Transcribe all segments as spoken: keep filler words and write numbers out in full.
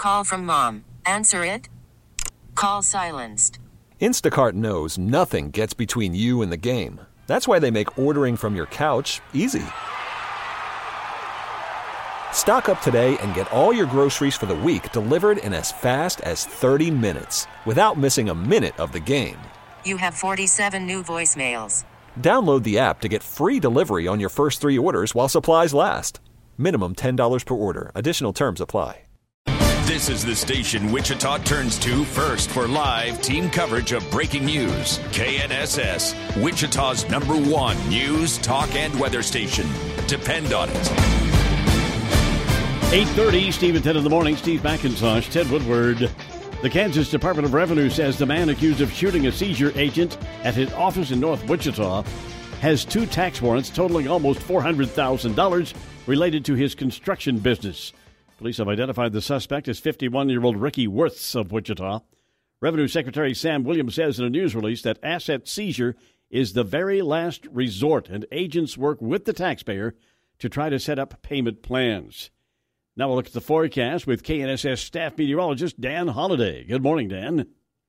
Call from mom. Answer it. Call silenced. Instacart knows nothing gets between you and the game. That's why they make ordering from your couch easy. Stock up today and get all your groceries for the week delivered in as fast as thirty minutes without missing a minute of the game. You have forty-seven new voicemails. Download the app to get free delivery on your first three orders while supplies last. Minimum ten dollars per order. Additional terms apply. This is the station Wichita turns to first for live team coverage of breaking news. K N S S, Wichita's number one news, talk, and weather station. Depend on it. eight thirty, Steve and ten in the morning. Steve McIntosh, Ted Woodward. The Kansas Department of Revenue says the man accused of shooting a seizure agent at his office in North Wichita has two tax warrants totaling almost four hundred thousand dollars related to his construction business. Police have identified the suspect as fifty-one-year-old Ricky Wirths of Wichita. Revenue Secretary Sam Williams says in a news release that asset seizure is the very last resort, and agents work with the taxpayer to try to set up payment plans. Now we'll look at the forecast with K N S S staff meteorologist Dan Holliday. Good morning, Dan.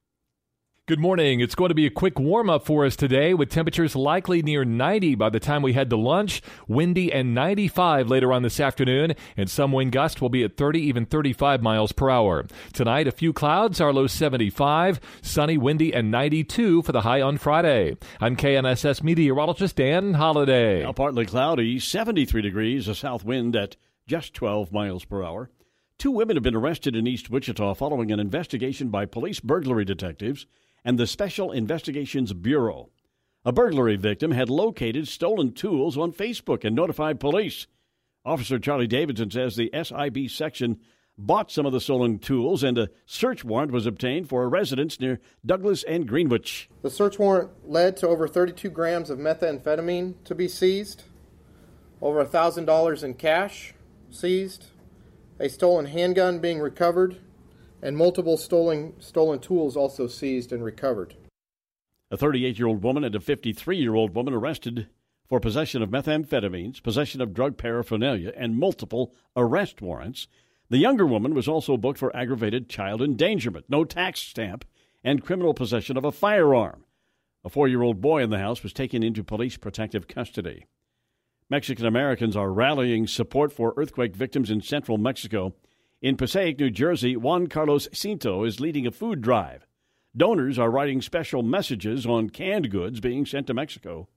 Good morning. It's going to be a quick warm-up for us today with temperatures likely near ninety by the time we head to lunch, windy and ninety-five later on this afternoon, and some wind gusts will be at thirty, even thirty-five miles per hour. Tonight, a few clouds, our low seventy-five, sunny, windy, and ninety-two for the high on Friday. I'm K N S S meteorologist Dan Holliday. Now partly cloudy, seventy-three degrees, a south wind at just twelve miles per hour. Two women have been arrested in East Wichita following an investigation by police burglary detectives and the Special Investigations Bureau. A burglary victim had located stolen tools on Facebook and notified police. Officer Charlie Davidson says the S I B section bought some of the stolen tools and a search warrant was obtained for a residence near Douglas and Greenwich. The search warrant led to over thirty-two grams of methamphetamine to be seized, over one thousand dollars in cash seized, a stolen handgun being recovered, and multiple stolen stolen tools also seized and recovered. A thirty-eight-year-old woman and a fifty-three-year-old woman arrested for possession of methamphetamines, possession of drug paraphernalia, and multiple arrest warrants. The younger woman was also booked for aggravated child endangerment, no tax stamp, and criminal possession of a firearm. A four-year-old boy in the house was taken into police protective custody. Mexican Americans are rallying support for earthquake victims in central Mexico. In Passaic, New Jersey, Juan Carlos Cinto is leading a food drive. Donors are writing special messages on canned goods being sent to Mexico.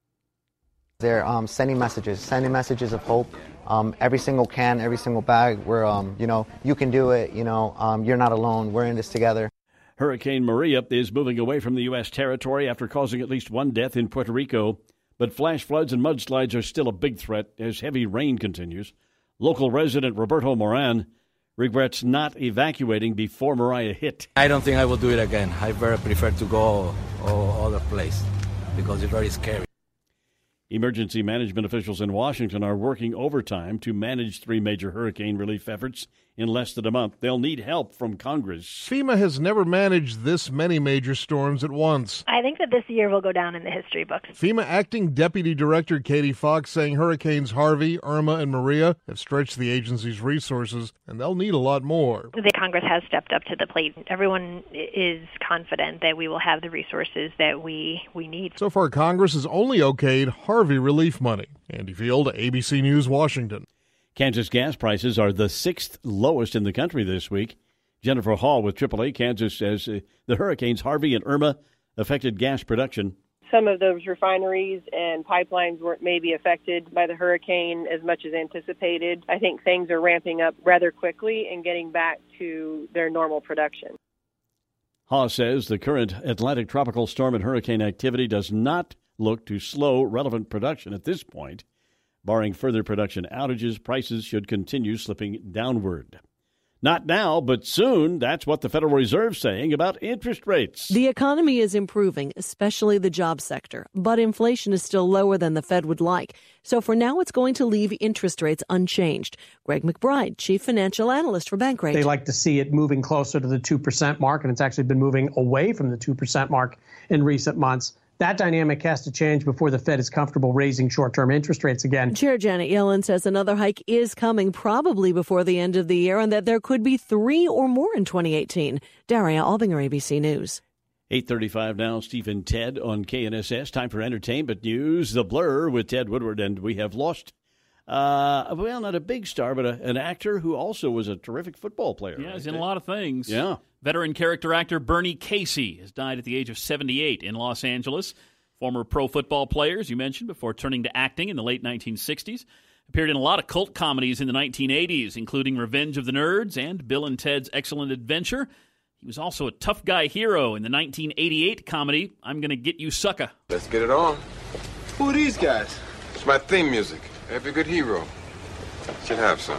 They're um, sending messages, sending messages of hope. Um, every single can, every single bag, where, um, you know, you can do it, you know, um, you're not alone, we're in this together. Hurricane Maria is moving away from the U S territory after causing at least one death in Puerto Rico. But flash floods and mudslides are still a big threat as heavy rain continues. Local resident Roberto Moran regrets not evacuating before Maria hit. I don't think I will do it again. I very prefer to go to other place because it's very scary. Emergency management officials in Washington are working overtime to manage three major hurricane relief efforts in less than a month. They'll need help from Congress. FEMA has never managed this many major storms at once. I think that this year will go down in the history books. FEMA Acting Deputy Director Katie Fox saying Hurricanes Harvey, Irma, and Maria have stretched the agency's resources, and they'll need a lot more. The Congress has stepped up to the plate. Everyone is confident that we will have the resources that we, we need. So far, Congress has only okayed Harvey relief money. Andy Field, A B C News, Washington. Kansas gas prices are the sixth lowest in the country this week. Jennifer Hall with triple A Kansas says uh, the hurricanes Harvey and Irma affected gas production. Some of those refineries and pipelines weren't maybe affected by the hurricane as much as anticipated. I think things are ramping up rather quickly and getting back to their normal production. Hall says the current Atlantic tropical storm and hurricane activity does not look to slow relevant production at this point. Barring further production outages, prices should continue slipping downward. Not now, but soon. That's what the Federal Reserve's saying about interest rates. The economy is improving, especially the job sector, but inflation is still lower than the Fed would like. So for now, it's going to leave interest rates unchanged. Greg McBride, chief financial analyst for Bankrate. They like to see it moving closer to the two percent mark, and it's actually been moving away from the two percent mark in recent months. That dynamic has to change before the Fed is comfortable raising short-term interest rates again. Chair Janet Yellen says another hike is coming probably before the end of the year and that there could be three or more in twenty eighteen. Daria Albinger, A B C News. eight thirty-five now, Steve and Ted on K N S S. Time for entertainment news. The Blur with Ted Woodward, and we have lost, uh, well, not a big star, but a, an actor who also was a terrific football player. Yeah, right? he's in a lot of things. Yeah. Veteran character actor Bernie Casey has died at the age of seventy-eight in Los Angeles. Former pro football player, as you mentioned, before turning to acting in the late nineteen sixties. Appeared in a lot of cult comedies in the nineteen eighties, including Revenge of the Nerds and Bill and Ted's Excellent Adventure. He was also a tough guy hero in the nineteen eighty-eight comedy I'm Gonna Get You Sucker. Let's get it on. Who are these guys? It's my theme music. Every good hero should have some.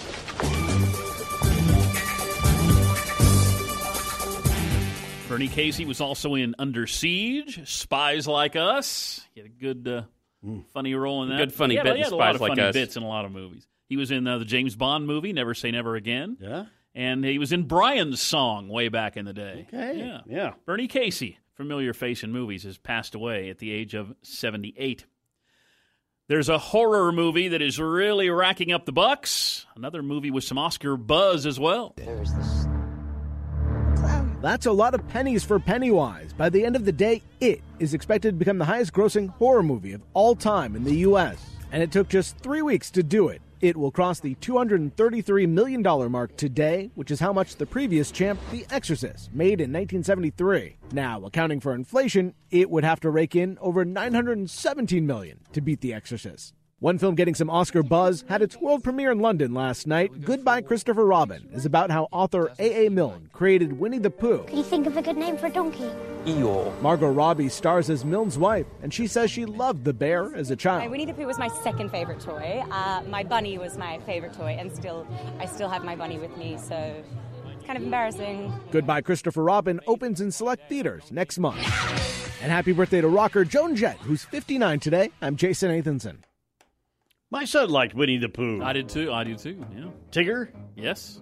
Bernie Casey was also in Under Siege, Spies Like Us. He had a good, uh, mm. funny role in that. Good funny yeah, bit he had in a lot Spies of Like funny Us. bits in a lot of movies. He was in uh, the James Bond movie, Never Say Never Again. Yeah. And he was in Brian's Song way back in the day. Okay. Yeah. Yeah. Bernie Casey, familiar face in movies, has passed away at the age of seventy-eight. There's a horror movie that is really racking up the bucks. Another movie with some Oscar buzz as well. There's this That's a lot of pennies for Pennywise. By the end of the day, It is expected to become the highest-grossing horror movie of all time in the U S And it took just three weeks to do it. It will cross the two hundred thirty-three million dollars mark today, which is how much the previous champ, The Exorcist, made in nineteen seventy-three. Now, accounting for inflation, it would have to rake in over nine hundred seventeen million dollars to beat The Exorcist. One film getting some Oscar buzz had its world premiere in London last night. Goodbye, Christopher Robin is about how author A A. Milne created Winnie the Pooh. Can you think of a good name for a donkey? Eeyore. Margot Robbie stars as Milne's wife, and she says she loved the bear as a My child. Winnie the Pooh was my second favorite toy. Uh, my bunny was my favorite toy, and still, I still have my bunny with me, so it's kind of embarrassing. Goodbye, Christopher Robin opens in select theaters next month. And happy birthday to rocker Joan Jett, who's fifty-nine today. I'm Jason Nathanson. My son liked Winnie the Pooh. I did too. I do too. Yeah. Tigger? Yes.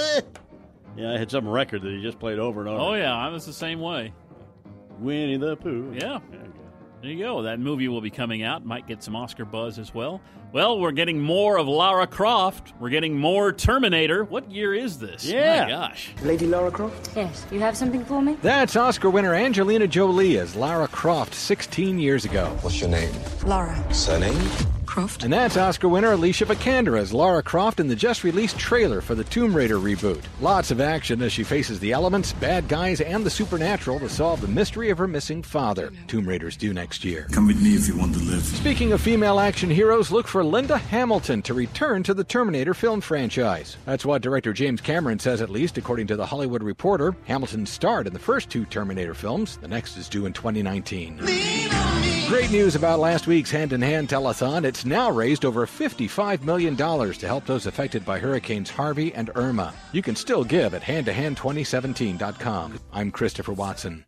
Yeah, I had some record that he just played over and over. Oh yeah, I was the same way. Winnie the Pooh. Yeah. There you go. That movie will be coming out. Might get some Oscar buzz as well. Well, we're getting more of Lara Croft. We're getting more Terminator. What year is this? Yeah. My gosh. Lady Lara Croft? Yes. You have something for me? That's Oscar winner Angelina Jolie as Lara Croft sixteen years ago. What's your name? Laura. Surname? Croft. And that's Oscar winner Alicia Vikander as Lara Croft in the just-released trailer for the Tomb Raider reboot. Lots of action as she faces the elements, bad guys, and the supernatural to solve the mystery of her missing father. Tomb Raider's due next year. Come with me if you want to live. Speaking of female action heroes, look for Linda Hamilton to return to the Terminator film franchise. That's what director James Cameron says, at least, according to The Hollywood Reporter. Hamilton starred in the first two Terminator films. The next is due in twenty nineteen. Great news about last week's Hand in Hand telethon. It's now raised over fifty-five million dollars to help those affected by Hurricanes Harvey and Irma. You can still give at hand to hand twenty seventeen dot com. I'm Christopher Watson.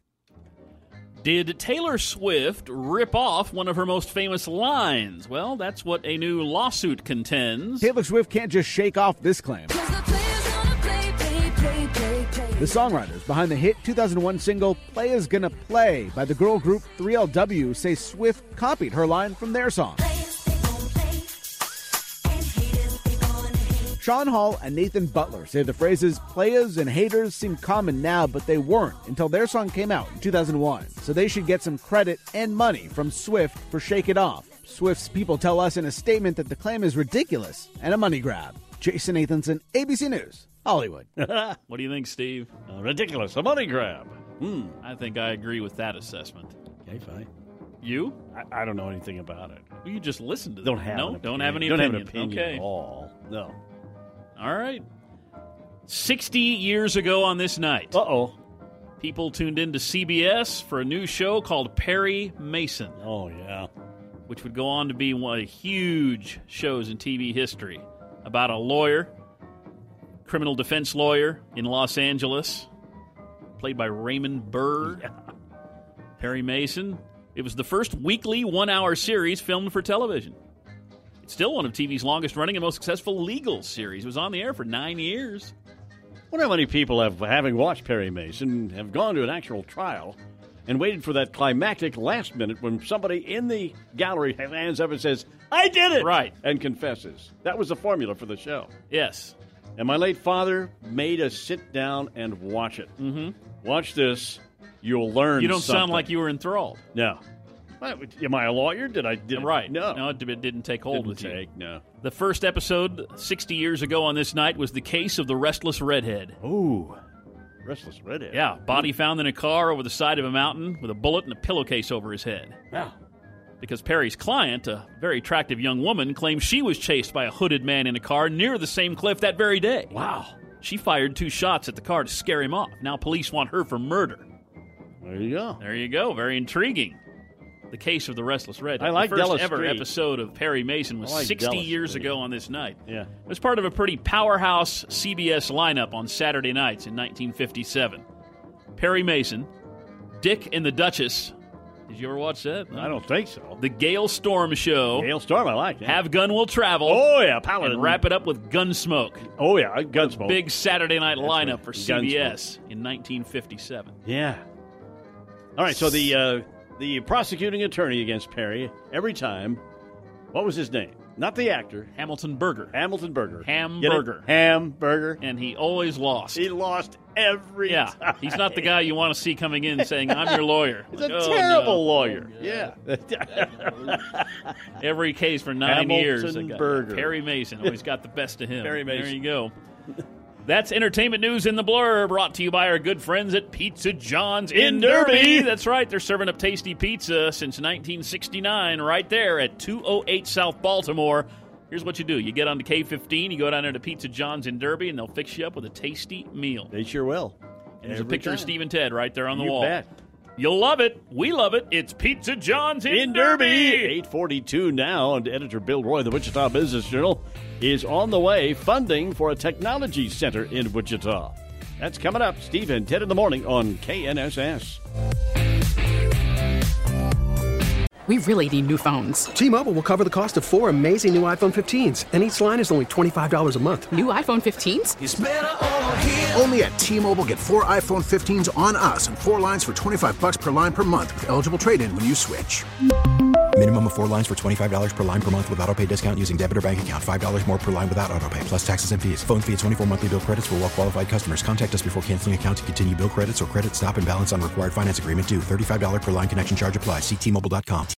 Did Taylor Swift rip off one of her most famous lines? Well, that's what a new lawsuit contends. Taylor Swift can't just shake off this claim. The songwriters behind the hit two thousand one single Play Is Gonna Play by the girl group three L W say Swift copied her line from their song. Sean Hall and Nathan Butler say the phrases players and haters seem common now, but they weren't until their song came out in two thousand one. So they should get some credit and money from Swift for Shake It Off. Swift's people tell us in a statement that the claim is ridiculous and a money grab. Jason Nathanson, A B C News, Hollywood. What do you think, Steve? Uh, ridiculous, a money grab. Hmm, I think I agree with that assessment. Okay, fine. You? I, I don't know anything about it. Well, you just listened to Don't them. have no, an don't opinion. have any don't opinion. have an opinion okay. at all. No. All right. sixty years ago on this night. Uh-oh. People tuned in to C B S for a new show called Perry Mason. Oh, yeah. Which would go on to be one of the huge shows in T V history. About a lawyer, criminal defense lawyer in Los Angeles, played by Raymond Burr. Yeah. Perry Mason. It was the first weekly one-hour series filmed for television. It's still one of T V's longest-running and most successful legal series. It was on the air for nine years. I wonder how many people have, having watched Perry Mason, have gone to an actual trial and waited for that climactic last minute when somebody in the gallery hands up and says, I did it! Right. And confesses. That was the formula for the show. Yes. And my late father made us sit down and watch it. Mm-hmm. Watch this. You'll learn You don't something. sound like you were enthralled. No. Am I a lawyer? Did I? Did right. No. No, it didn't take hold Didn't with take, you. No. The first episode, sixty years ago on this night, was the case of the Restless Redhead. Ooh. Restless Redhead. Yeah. Body found in a car over the side of a mountain with a bullet and a pillowcase over his head. Wow. Because Perry's client, a very attractive young woman, claims she was chased by a hooded man in a car near the same cliff that very day. Wow. She fired two shots at the car to scare him off. Now police want her for murder. There you go. There you go. Very intriguing. The case of the Restless Redhead. I like the first Della ever Street. episode of Perry Mason was I like sixty Della years Street. ago on this night. Yeah. It was part of a pretty powerhouse C B S lineup on Saturday nights in nineteen fifty-seven. Perry Mason, Dick and the Duchess. Did you ever watch that? I don't think so. The Gale Storm Show. Gale Storm, I like that. Have Gun Will Travel. Oh, yeah, Paladin. And wrap it up with Gunsmoke. Oh, yeah, Gunsmoke. Big Saturday night That's lineup right. for C B S Gunsmoke. in nineteen fifty-seven. Yeah. All right, so the uh, the prosecuting attorney against Perry, every time, what was his name? Not the actor. Hamilton Berger. Hamilton Berger. Hamburger. Hamburger. And he always lost. He lost every yeah. time. He's not the guy you want to see coming in saying, I'm your lawyer. He's Like, a oh, terrible no. lawyer. Oh, yeah. Every case for nine Hamilton years. a guy- Berger. Perry Mason always got the best of him. Perry Mason. There you go. That's entertainment news in the blur, brought to you by our good friends at Pizza John's in, In Derby. Derby. That's right, they're serving up tasty pizza since nineteen sixty-nine, right there at two oh eight South Baltimore. Here's what you do: you get on to K fifteen, you go down there to Pizza John's in Derby, and they'll fix you up with a tasty meal. They sure will. And there's a Every picture of time. Steve and Ted right there on the You wall. bet. You'll love it. We love it. It's Pizza John's in, In Derby, eight forty-two now, and editor Bill Roy, the Wichita Business Journal, is on the way funding for a technology center in Wichita. That's coming up. Steve and Ted in the morning on K N S S. We really need new phones. T-Mobile will cover the cost of four amazing new iPhone fifteens, and each line is only twenty-five dollars a month. New iPhone fifteens? It's better over here. Only at T-Mobile, get four iPhone fifteens on us and four lines for twenty-five bucks per line per month with eligible trade-in when you switch. Minimum of four lines for twenty-five dollars per line per month with autopay discount using debit or bank account. five dollars more per line without autopay, plus taxes and fees. Phone fee at twenty-four monthly bill credits for well-qualified customers. Contact us before canceling account to continue bill credits or credit stop and balance on required finance agreement due. thirty-five dollars per line connection charge applies. See T Mobile dot com.